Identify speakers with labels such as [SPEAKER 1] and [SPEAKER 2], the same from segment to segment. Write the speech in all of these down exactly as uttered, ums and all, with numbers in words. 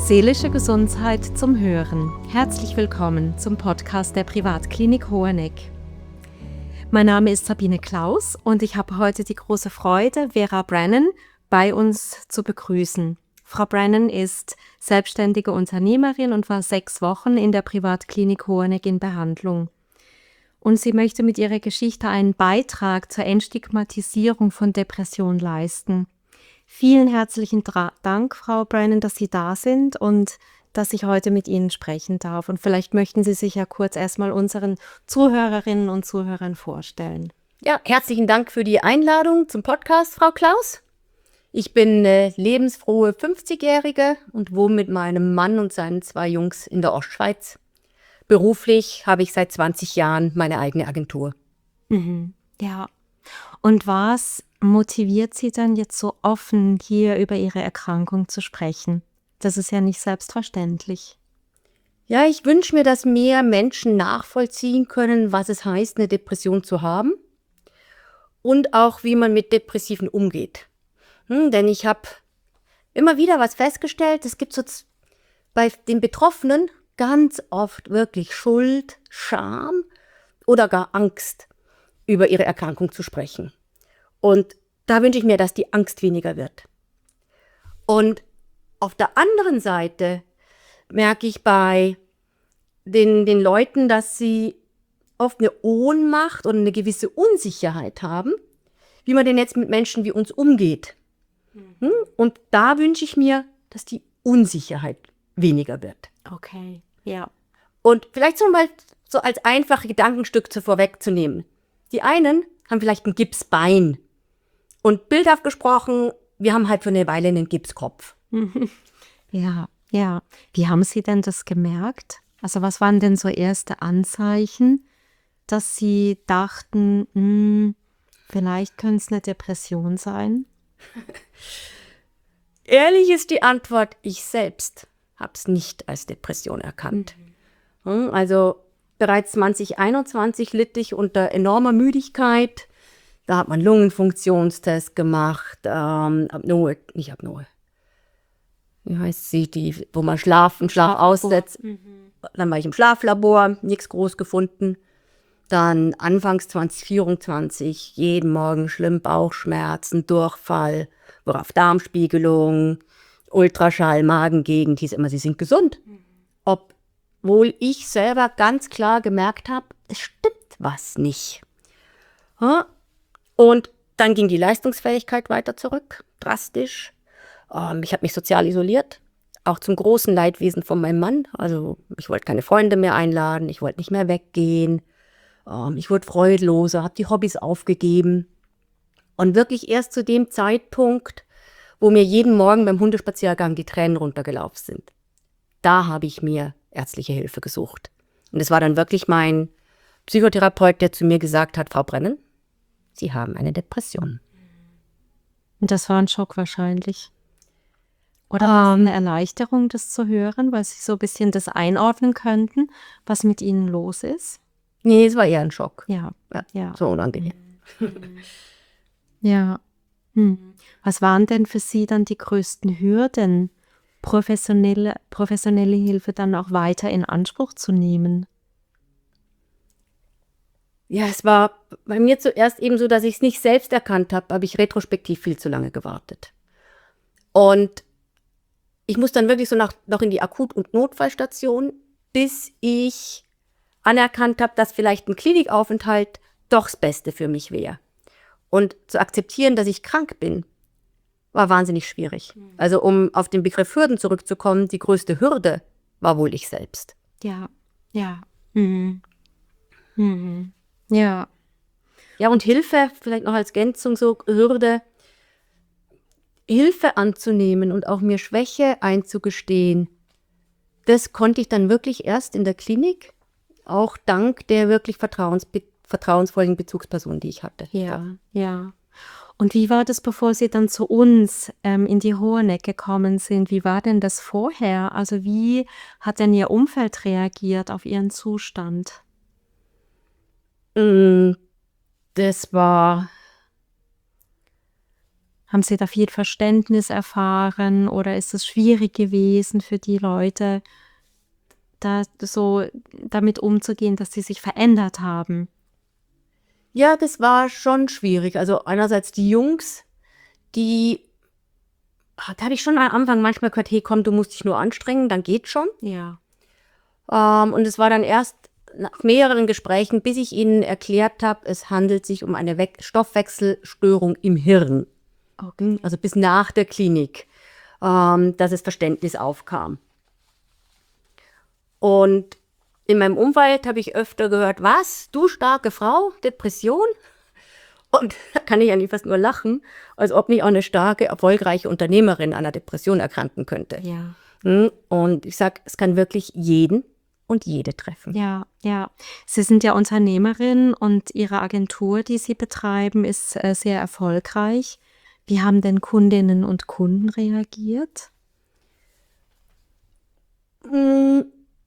[SPEAKER 1] Seelische Gesundheit zum Hören. Herzlich willkommen zum Podcast der Privatklinik Hoheneck. Mein Name ist Sabine Klaus und ich habe heute die große Freude, Vera Brennan bei uns zu begrüßen. Frau Brennan ist selbstständige Unternehmerin und war sechs Wochen in der Privatklinik Hoheneck in Behandlung. Und sie möchte mit ihrer Geschichte einen Beitrag zur Entstigmatisierung von Depression leisten. Vielen herzlichen Dra- Dank, Frau Brennan, dass Sie da sind und dass ich heute mit Ihnen sprechen darf. Und vielleicht möchten Sie sich ja kurz erstmal unseren Zuhörerinnen und Zuhörern vorstellen.
[SPEAKER 2] Ja, herzlichen Dank für die Einladung zum Podcast, Frau Klaus. Ich bin eine lebensfrohe fünfzigjährige und wohne mit meinem Mann und seinen zwei Jungs in der Ostschweiz. Beruflich habe ich seit zwanzig Jahren meine eigene Agentur.
[SPEAKER 1] Mhm. Ja. Und was motiviert Sie dann jetzt so offen, hier über Ihre Erkrankung zu sprechen? Das ist ja nicht selbstverständlich.
[SPEAKER 2] Ja, ich wünsche mir, dass mehr Menschen nachvollziehen können, was es heißt, eine Depression zu haben und auch, wie man mit Depressiven umgeht. Hm, denn ich habe immer wieder was festgestellt, es gibt so z- bei den Betroffenen ganz oft wirklich Schuld, Scham oder gar Angst, über ihre Erkrankung zu sprechen. Und da wünsche ich mir, dass die Angst weniger wird. Und auf der anderen Seite merke ich bei den, den Leuten, dass sie oft eine Ohnmacht und eine gewisse Unsicherheit haben, wie man denn jetzt mit Menschen wie uns umgeht. Hm? Und da wünsche ich mir, dass die Unsicherheit weniger wird.
[SPEAKER 1] Okay, ja.
[SPEAKER 2] Und vielleicht so mal so als einfache Gedankenstück zu vorwegzunehmen. Die einen haben vielleicht ein Gipsbein und bildhaft gesprochen, wir haben halt für eine Weile einen Gipskopf.
[SPEAKER 1] Ja, ja. Wie haben Sie denn das gemerkt? Also was waren denn so erste Anzeichen, dass Sie dachten, hm, vielleicht könnte es eine Depression sein?
[SPEAKER 2] Ehrlich ist die Antwort, ich selbst habe es nicht als Depression erkannt. Hm, Also bereits zwanzig einundzwanzig litt ich unter enormer Müdigkeit. Da hat man Lungenfunktionstest gemacht, ähm, Apnoe, nicht Apnoe. Wie heißt sie, die, wo man Schlaf, einen Schlaf aussetzt. Dann war ich im Schlaflabor, nichts groß gefunden. Dann anfangs zwanzig vierundzwanzig, jeden Morgen schlimm Bauchschmerzen, Durchfall, worauf Darmspiegelung, Ultraschall, Magengegend, hieß immer, sie sind gesund. Obwohl ich selber ganz klar gemerkt habe, es stimmt was nicht. Ja? Und dann ging die Leistungsfähigkeit weiter zurück, drastisch. Ähm, ich habe mich sozial isoliert, auch zum großen Leidwesen von meinem Mann. Also ich wollte keine Freunde mehr einladen, ich wollte nicht mehr weggehen. Ähm, ich wurde freudloser, habe die Hobbys aufgegeben. Und wirklich erst zu dem Zeitpunkt, wo mir jeden Morgen beim Hundespaziergang die Tränen runtergelaufen sind, da habe ich mir ärztliche Hilfe gesucht. Und es war dann wirklich mein Psychotherapeut, der zu mir gesagt hat, Frau Brennan, Sie haben eine Depression.
[SPEAKER 1] Und das war ein Schock wahrscheinlich. Oder war es eine Erleichterung, das zu hören, weil Sie so ein bisschen das einordnen könnten, was mit Ihnen los ist?
[SPEAKER 2] Nee, es war eher ein Schock.
[SPEAKER 1] Ja,
[SPEAKER 2] Ja,
[SPEAKER 1] ja,
[SPEAKER 2] so unangenehm.
[SPEAKER 1] ja. Hm. Was waren denn für Sie dann die größten Hürden, professionelle, professionelle Hilfe dann auch weiter in Anspruch zu nehmen?
[SPEAKER 2] Ja, es war bei mir zuerst eben so, dass ich es nicht selbst erkannt habe, habe ich retrospektiv viel zu lange gewartet. Und ich muss dann wirklich so nach, noch in die Akut- und Notfallstation, bis ich anerkannt habe, dass vielleicht ein Klinikaufenthalt doch das Beste für mich wäre. Und zu akzeptieren, dass ich krank bin, war wahnsinnig schwierig. Also um auf den Begriff Hürden zurückzukommen, die größte Hürde war wohl ich selbst.
[SPEAKER 1] Ja, ja. Mhm. Mhm. Ja,
[SPEAKER 2] Ja, und Hilfe, vielleicht noch als Ergänzung so, Hürde, Hilfe anzunehmen und auch mir Schwäche einzugestehen, das konnte ich dann wirklich erst in der Klinik, auch dank der wirklich vertrauensbe- vertrauensvollen Bezugsperson, die ich hatte.
[SPEAKER 1] ja, ja. Und wie war das, bevor Sie dann zu uns ähm, in die Hoheneck gekommen sind? Wie war denn das vorher? Also wie hat denn Ihr Umfeld reagiert auf Ihren Zustand?
[SPEAKER 2] Mm, Das war
[SPEAKER 1] Haben Sie da viel Verständnis erfahren oder ist es schwierig gewesen für die Leute, da so damit umzugehen, dass sie sich verändert haben?
[SPEAKER 2] Ja, das war schon schwierig. Also einerseits die Jungs, die, ah, da habe ich schon am Anfang manchmal gehört, hey komm, du musst dich nur anstrengen, dann geht's schon.
[SPEAKER 1] Ja.
[SPEAKER 2] Ähm, und es war dann erst nach mehreren Gesprächen, bis ich ihnen erklärt habe, es handelt sich um eine We- Stoffwechselstörung im Hirn.
[SPEAKER 1] Okay.
[SPEAKER 2] Also bis nach der Klinik, ähm, dass es Verständnis aufkam. Und in meinem Umfeld habe ich öfter gehört, was, du starke Frau, Depression? Und da kann ich eigentlich fast nur lachen, als ob nicht auch eine starke, erfolgreiche Unternehmerin an einer Depression erkranken könnte.
[SPEAKER 1] Ja.
[SPEAKER 2] Hm, Und ich sage, es kann wirklich jeden und jede treffen.
[SPEAKER 1] Ja, ja. Sie sind ja Unternehmerin und Ihre Agentur, die Sie betreiben, ist äh, sehr erfolgreich. Wie haben denn Kundinnen und Kunden reagiert?
[SPEAKER 2] Hm,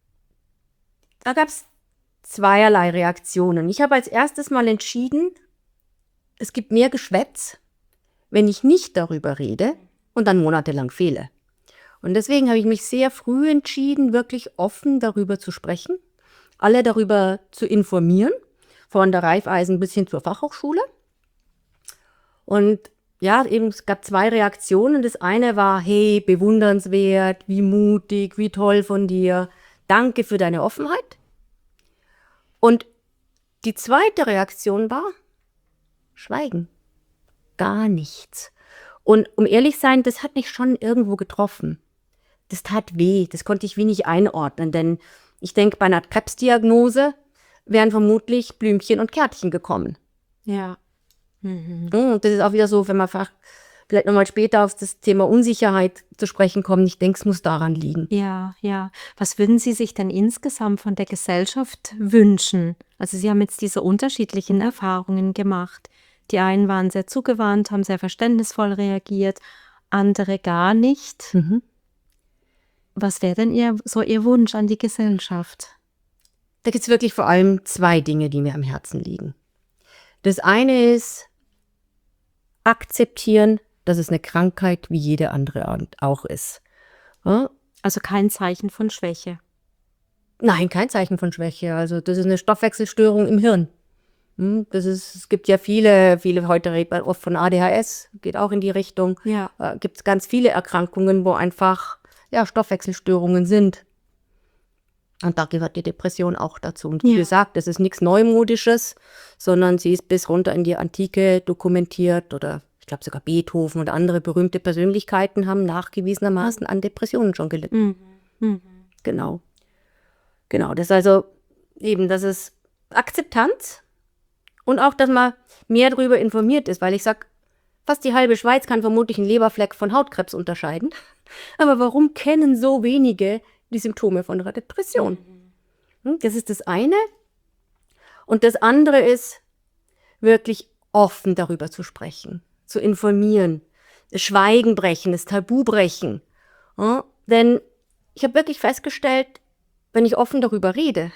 [SPEAKER 2] Da gab es zweierlei Reaktionen. Ich habe als erstes mal entschieden, es gibt mehr Geschwätz, wenn ich nicht darüber rede und dann monatelang fehle. Und deswegen habe ich mich sehr früh entschieden, wirklich offen darüber zu sprechen, alle darüber zu informieren, von der Raiffeisen bis hin zur Fachhochschule. Und ja, eben, es gab zwei Reaktionen. Das eine war, hey, bewundernswert, wie mutig, wie toll von dir, danke für deine Offenheit. Und die zweite Reaktion war, Schweigen, gar nichts. Und um ehrlich sein, das hat mich schon irgendwo getroffen. Das tat weh, das konnte ich wie nicht einordnen, denn ich denke, bei einer Krebsdiagnose wären vermutlich Blümchen und Kärtchen gekommen.
[SPEAKER 1] Ja. Mhm.
[SPEAKER 2] Und das ist auch wieder so, wenn man fa- vielleicht nochmal später auf das Thema Unsicherheit zu sprechen kommt, ich denke, es muss daran liegen.
[SPEAKER 1] Ja, ja. Was würden Sie sich denn insgesamt von der Gesellschaft wünschen? Also Sie haben jetzt diese unterschiedlichen Erfahrungen gemacht. Die einen waren sehr zugewandt, haben sehr verständnisvoll reagiert, andere gar nicht.
[SPEAKER 2] Mhm.
[SPEAKER 1] Was wäre denn Ihr, so Ihr Wunsch an die Gesellschaft?
[SPEAKER 2] Da gibt es wirklich vor allem zwei Dinge, die mir am Herzen liegen. Das eine ist akzeptieren, dass es eine Krankheit wie jede andere an- auch ist. Ja?
[SPEAKER 1] Also kein Zeichen von Schwäche.
[SPEAKER 2] Nein, kein Zeichen von Schwäche. Also das ist eine Stoffwechselstörung im Hirn. Hm, Das ist, es gibt ja viele, viele, heute redet man oft von A D H S, geht auch in die Richtung.
[SPEAKER 1] Ja.
[SPEAKER 2] Äh, gibt es ganz viele Erkrankungen, wo einfach ja, Stoffwechselstörungen sind. Und da gehört die Depression auch dazu. Und wie
[SPEAKER 1] Ja.
[SPEAKER 2] gesagt, das ist nichts Neumodisches, sondern sie ist bis runter in die Antike dokumentiert oder ich glaube sogar Beethoven und andere berühmte Persönlichkeiten haben nachgewiesenermaßen an Depressionen schon gelitten.
[SPEAKER 1] Mhm. Mhm.
[SPEAKER 2] Genau. Genau, das ist also eben, das ist Akzeptanz und auch, dass man mehr darüber informiert ist, weil ich sage, fast die halbe Schweiz kann vermutlich einen Leberfleck von Hautkrebs unterscheiden. Aber warum kennen so wenige die Symptome von einer Depression? Hm, Das ist das eine. Und das andere ist, wirklich offen darüber zu sprechen, zu informieren, das Schweigen brechen, das Tabu brechen. Ja, denn ich habe wirklich festgestellt, wenn ich offen darüber rede,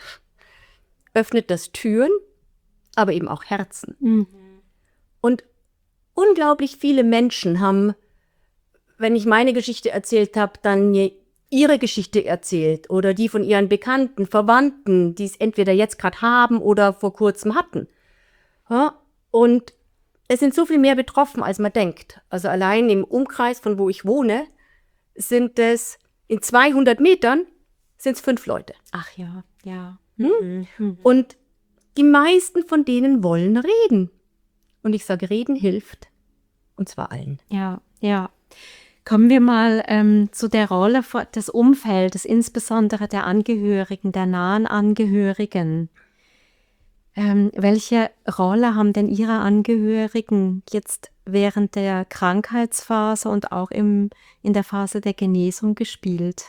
[SPEAKER 2] öffnet das Türen, aber eben auch Herzen.
[SPEAKER 1] Mhm.
[SPEAKER 2] Und unglaublich viele Menschen haben, wenn ich meine Geschichte erzählt habe, dann mir ihre Geschichte erzählt oder die von ihren Bekannten, Verwandten, die es entweder jetzt gerade haben oder vor kurzem hatten. Ja, und es sind so viel mehr betroffen, als man denkt. Also allein im Umkreis, von wo ich wohne, sind es in zweihundert Metern sind es fünf Leute.
[SPEAKER 1] Ach ja, ja.
[SPEAKER 2] Hm?
[SPEAKER 1] Mhm.
[SPEAKER 2] Und die meisten von denen wollen reden. Und ich sage, reden hilft. Und zwar allen.
[SPEAKER 1] Ja, ja. Kommen wir mal ähm, zu der Rolle vor- des Umfeldes, insbesondere der Angehörigen, der nahen Angehörigen. Ähm, welche Rolle haben denn Ihre Angehörigen jetzt während der Krankheitsphase und auch im, in der Phase der Genesung gespielt?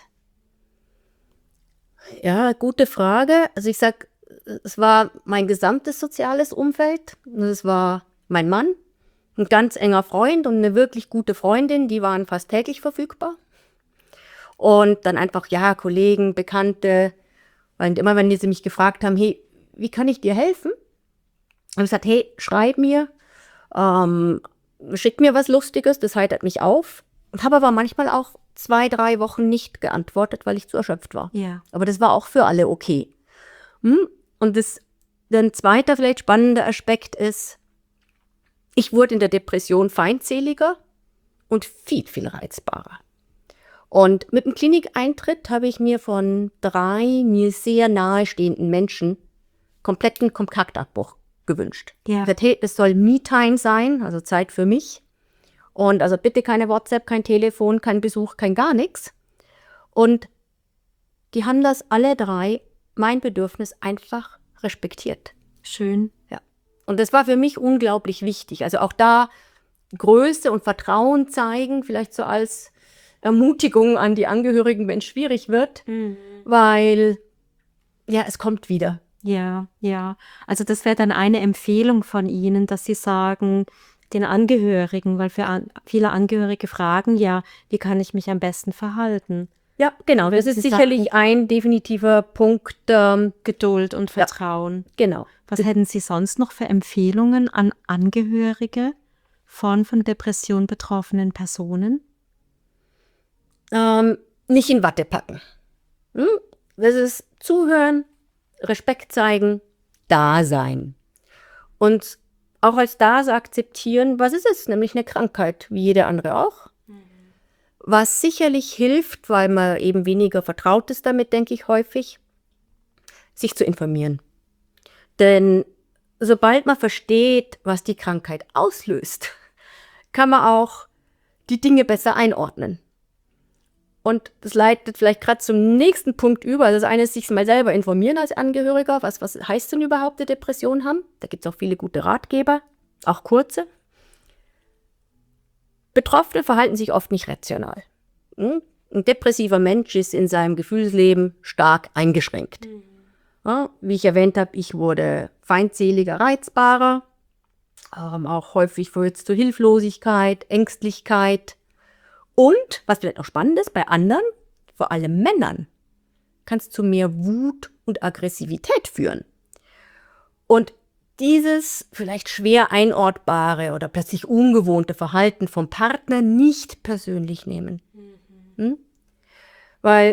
[SPEAKER 2] Ja, gute Frage. Also ich sag, es war mein gesamtes soziales Umfeld. Es war mein Mann, ein ganz enger Freund und eine wirklich gute Freundin, die waren fast täglich verfügbar. Und dann einfach, ja, Kollegen, Bekannte. Und immer, wenn die sie mich gefragt haben, hey, wie kann ich dir helfen? Habe ich gesagt, hey, schreib mir. Ähm, schickt mir was Lustiges, das heitert mich auf. Und habe aber manchmal auch zwei, drei Wochen nicht geantwortet, weil ich zu erschöpft war.
[SPEAKER 1] Ja.
[SPEAKER 2] Aber das war auch für alle okay. Hm? Und das, ein zweiter vielleicht spannender Aspekt ist, ich wurde in der Depression feindseliger und viel, viel reizbarer. Und mit dem Klinikeintritt habe ich mir von drei mir sehr nahestehenden Menschen kompletten Kontaktabbruch gewünscht.
[SPEAKER 1] Ja.
[SPEAKER 2] Ich sagte, hey, das soll Me-Time sein, also Zeit für mich. Und also bitte keine WhatsApp, kein Telefon, kein Besuch, kein gar nichts. Und die haben das alle drei, mein Bedürfnis, einfach respektiert.
[SPEAKER 1] Schön.
[SPEAKER 2] Ja. Und das war für mich unglaublich wichtig. Also auch da Größe und Vertrauen zeigen, vielleicht so als Ermutigung an die Angehörigen, wenn es schwierig wird,
[SPEAKER 1] Mhm.
[SPEAKER 2] weil ja, es kommt wieder.
[SPEAKER 1] Ja, ja. Also das wäre dann eine Empfehlung von Ihnen, dass Sie sagen, den Angehörigen, weil für an, viele Angehörige fragen, ja, wie kann ich mich am besten verhalten?
[SPEAKER 2] Ja, genau. Das ist
[SPEAKER 1] Sie
[SPEAKER 2] sicherlich ein definitiver Punkt. Ähm,
[SPEAKER 1] Geduld und Vertrauen.
[SPEAKER 2] genau.
[SPEAKER 1] Was hätten Sie sonst noch für Empfehlungen an Angehörige von von Depression betroffenen Personen?
[SPEAKER 2] Ähm, nicht in Watte packen. Hm? Das ist zuhören, Respekt zeigen, da sein. Und auch als das akzeptieren, was ist es? Nämlich eine Krankheit, wie jede andere auch. Mhm. Was sicherlich hilft, weil man eben weniger vertraut ist damit, denke ich häufig, sich zu informieren. Denn sobald man versteht, was die Krankheit auslöst, kann man auch die Dinge besser einordnen. Und das leitet vielleicht gerade zum nächsten Punkt über. Also das eine ist, sich mal selber informieren als Angehöriger. Was, was heißt denn überhaupt, eine Depression haben? Da gibt es auch viele gute Ratgeber, auch kurze. Betroffene verhalten sich oft nicht rational. Ein depressiver Mensch ist in seinem Gefühlsleben stark eingeschränkt. Mhm. Ja, wie ich erwähnt habe, ich wurde feindseliger, reizbarer, ähm, auch häufig führt es zu Hilflosigkeit, Ängstlichkeit. Und, was vielleicht auch spannend ist, bei anderen, vor allem Männern, kann es zu mehr Wut und Aggressivität führen. Und dieses vielleicht schwer einordbare oder plötzlich ungewohnte Verhalten vom Partner nicht persönlich nehmen. Mhm. Hm? Weil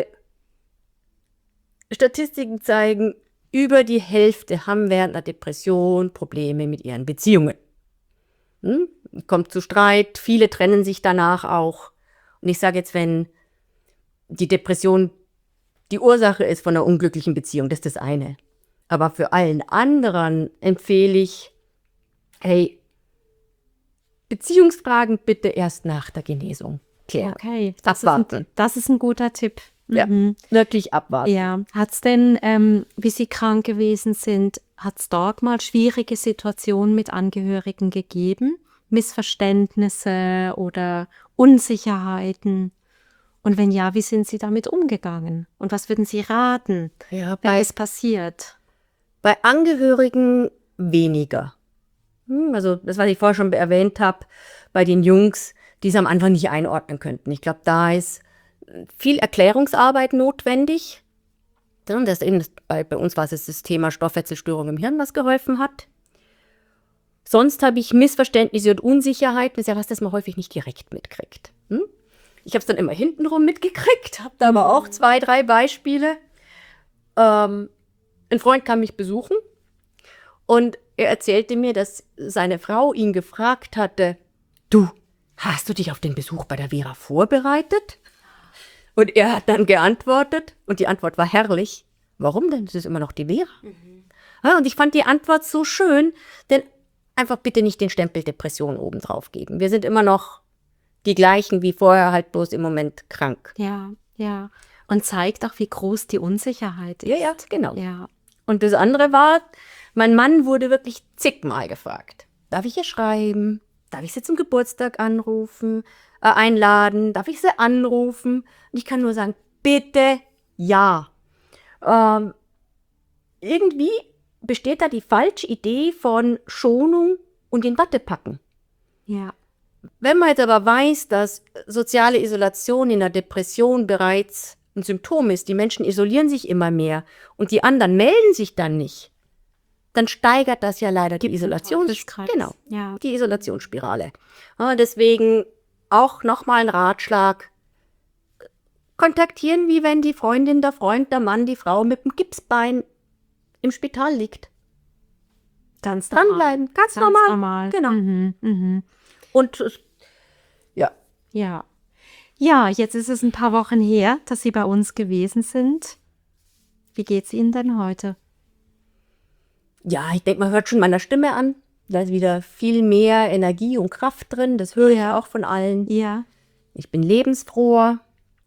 [SPEAKER 2] Statistiken zeigen, über die Hälfte haben während einer Depression Probleme mit ihren Beziehungen. Hm? Kommt zu Streit, viele trennen sich danach auch. Und ich sage jetzt, wenn die Depression die Ursache ist von einer unglücklichen Beziehung, das ist das eine. Aber für allen anderen empfehle ich, hey, Beziehungsfragen bitte erst nach der Genesung klären.
[SPEAKER 1] Okay, das ist,
[SPEAKER 2] abwarten.
[SPEAKER 1] ein, das ist ein guter Tipp.
[SPEAKER 2] Ja,
[SPEAKER 1] Mhm.
[SPEAKER 2] wirklich abwarten.
[SPEAKER 1] Ja, hat es denn, ähm, wie Sie krank gewesen sind, hat es dort mal schwierige Situationen mit Angehörigen gegeben? Missverständnisse oder Unsicherheiten? Und wenn ja, wie sind Sie damit umgegangen? Und was würden Sie raten,
[SPEAKER 2] Ja,
[SPEAKER 1] wenn
[SPEAKER 2] bei,
[SPEAKER 1] es passiert?
[SPEAKER 2] bei Angehörigen weniger. Hm, also das, was ich vorher schon erwähnt habe, bei den Jungs, die es am Anfang nicht einordnen könnten. Ich glaube, da ist viel Erklärungsarbeit notwendig. Ja, das eben, bei, bei uns war es das Thema Stoffwechselstörung im Hirn, was geholfen hat. Sonst habe ich Missverständnisse und Unsicherheit, das ist ja was, das man häufig nicht direkt mitkriegt. Hm? Ich habe es dann immer hintenrum mitgekriegt, habe da aber auch zwei, drei Beispiele. Ähm, ein Freund kam mich besuchen und er erzählte mir, dass seine Frau ihn gefragt hatte, du, hast du dich auf den Besuch bei der Vera vorbereitet? Und er hat dann geantwortet, und die Antwort war herrlich, warum denn? Das ist immer noch die Vera. Mhm. Ja, und ich fand die Antwort so schön, denn einfach bitte nicht den Stempel Depression oben drauf geben. Wir sind immer noch die gleichen wie vorher, halt bloß im Moment krank.
[SPEAKER 1] Ja, ja. Und zeigt auch, wie groß die Unsicherheit ist.
[SPEAKER 2] Ja, ja, genau.
[SPEAKER 1] Ja.
[SPEAKER 2] Und das andere war, mein Mann wurde wirklich zigmal gefragt. Darf ich ihr schreiben? Darf ich sie zum Geburtstag anrufen, äh, einladen? Darf ich sie anrufen? Und ich kann nur sagen, bitte ja. Ähm, irgendwie besteht da die falsche Idee von Schonung und in Watte packen.
[SPEAKER 1] Ja.
[SPEAKER 2] Wenn man jetzt aber weiß, dass soziale Isolation in der Depression bereits ein Symptom ist, die Menschen isolieren sich immer mehr und die anderen melden sich dann nicht, dann steigert das ja leider die Isolations genau,
[SPEAKER 1] ja.
[SPEAKER 2] die Isolationsspirale. Ja, deswegen auch nochmal ein Ratschlag, kontaktieren, wie wenn die Freundin, der Freund, der Mann, die Frau mit dem Gipsbein im Spital liegt.
[SPEAKER 1] Ganz
[SPEAKER 2] dranbleiben, ganz,
[SPEAKER 1] ganz
[SPEAKER 2] normal.
[SPEAKER 1] normal.
[SPEAKER 2] Genau.
[SPEAKER 1] Mhm, mhm.
[SPEAKER 2] Und ja.
[SPEAKER 1] Ja. Ja, jetzt ist es ein paar Wochen her, dass Sie bei uns gewesen sind. Wie geht's Ihnen denn heute?
[SPEAKER 2] Ja, ich denke, man hört schon meiner Stimme an. Da ist wieder viel mehr Energie und Kraft drin. Das höre ich ja auch von allen.
[SPEAKER 1] Ja.
[SPEAKER 2] Ich bin lebensfroher.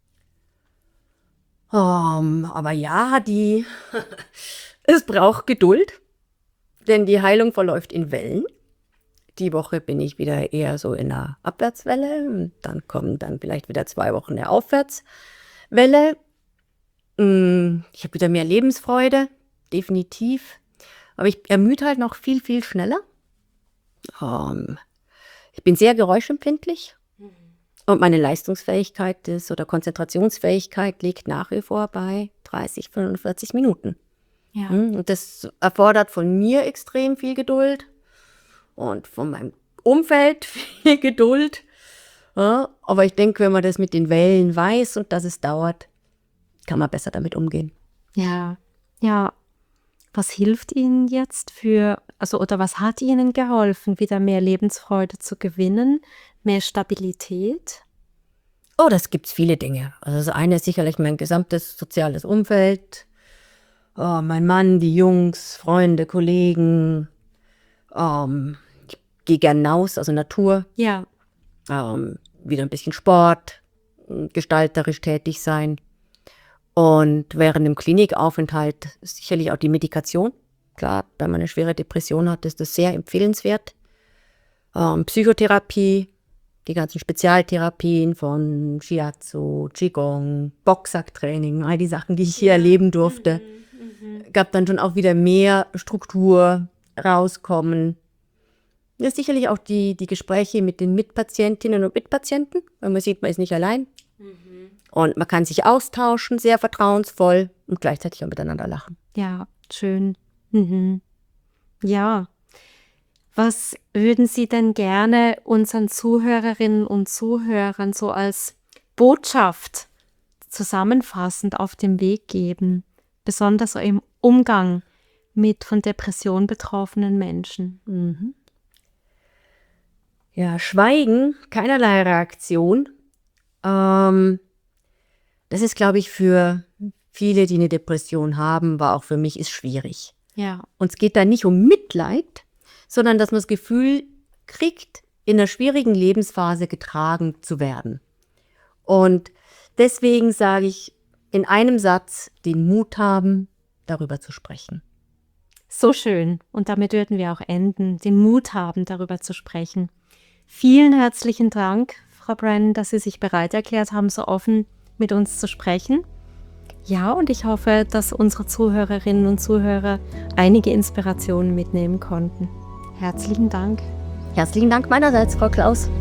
[SPEAKER 2] Um, aber ja, die es braucht Geduld, denn die Heilung verläuft in Wellen. Die Woche bin ich wieder eher so in einer Abwärtswelle und dann kommen dann vielleicht wieder zwei Wochen eine Aufwärtswelle. Ich habe wieder mehr Lebensfreude, definitiv. Aber ich ermüde halt noch viel, viel schneller. Um, ich bin sehr geräuschempfindlich. Und meine Leistungsfähigkeit ist, oder Konzentrationsfähigkeit liegt nach wie vor bei dreißig, fünfundvierzig Minuten.
[SPEAKER 1] Ja.
[SPEAKER 2] Und das erfordert von mir extrem viel Geduld und von meinem Umfeld viel Geduld. Ja, aber ich denke, wenn man das mit den Wellen weiß und dass es dauert, kann man besser damit umgehen.
[SPEAKER 1] Ja, ja. Was hilft Ihnen jetzt für, also oder was hat Ihnen geholfen, wieder mehr Lebensfreude zu gewinnen, mehr Stabilität?
[SPEAKER 2] Oh, das gibt's viele Dinge. Also das eine ist sicherlich mein gesamtes soziales Umfeld, oh, mein Mann, die Jungs, Freunde, Kollegen. Um, ich gehe gern hinaus, also Natur.
[SPEAKER 1] Ja.
[SPEAKER 2] Um, wieder ein bisschen Sport, gestalterisch tätig sein. Und während dem Klinikaufenthalt sicherlich auch die Medikation. Klar, wenn man eine schwere Depression hat, ist das sehr empfehlenswert. Ähm, Psychotherapie, die ganzen Spezialtherapien von Shiatsu, Qigong, Boxsacktraining, all die Sachen, die ich hier erleben durfte. Mhm. Gab dann schon auch wieder mehr Struktur, rauskommen. Ja, sicherlich auch die, die Gespräche mit den Mitpatientinnen und Mitpatienten, weil man sieht, man ist nicht allein. Mhm. Und man kann sich austauschen, sehr vertrauensvoll und gleichzeitig auch miteinander lachen.
[SPEAKER 1] Ja, schön. Mhm. Ja. Was würden Sie denn gerne unseren Zuhörerinnen und Zuhörern so als Botschaft zusammenfassend auf den Weg geben, besonders im Umgang mit von Depression betroffenen Menschen?
[SPEAKER 2] Mhm. Ja, Schweigen, keinerlei Reaktion. Ähm, das ist, glaube ich, für viele, die eine Depression haben, war auch für mich, ist schwierig.
[SPEAKER 1] Ja.
[SPEAKER 2] Und es geht da nicht um Mitleid, sondern dass man das Gefühl kriegt, in einer schwierigen Lebensphase getragen zu werden. Und deswegen sage ich in einem Satz, den Mut haben, darüber zu sprechen.
[SPEAKER 1] So schön. Und damit würden wir auch enden, den Mut haben, darüber zu sprechen. Vielen herzlichen Dank, Frau Brennan, dass Sie sich bereit erklärt haben, so offen mit uns zu sprechen. Ja, und ich hoffe, dass unsere Zuhörerinnen und Zuhörer einige Inspirationen mitnehmen konnten. Herzlichen Dank.
[SPEAKER 2] Herzlichen Dank meinerseits, Frau Klaus.